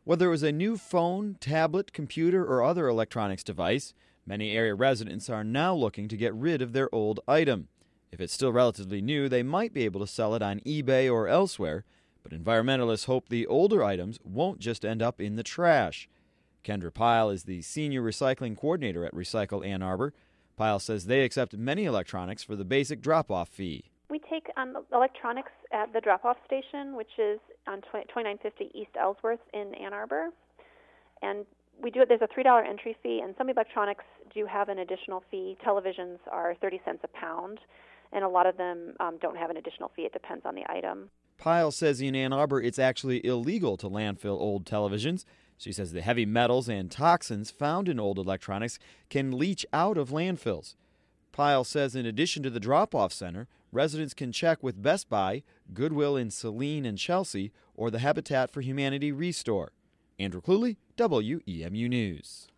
Whether it was a new phone, tablet, computer, or other electronics device, many area residents are now looking to get rid of their old item. If it's still relatively new, they might be able to sell it on eBay or elsewhere, but environmentalists hope the older items won't just end up in the trash. Kendra Pyle is the senior recycling coordinator at Recycle Ann Arbor. Pyle says they accept many electronics for the basic drop-off fee. We take electronics at the drop-off station, which is on 2950 East Ellsworth in Ann Arbor. And there's a $3 entry fee, and some electronics do have an additional fee. Televisions are 30 cents a pound, and a lot of them don't have an additional fee. It depends on the item. Pyle says in Ann Arbor it's actually illegal to landfill old televisions. She says the heavy metals and toxins found in old electronics can leach out of landfills. Pyle says in addition to the drop-off center, residents can check with Best Buy, Goodwill in Saline and Chelsea, or the Habitat for Humanity Restore. Andrew Cluley, WEMU News.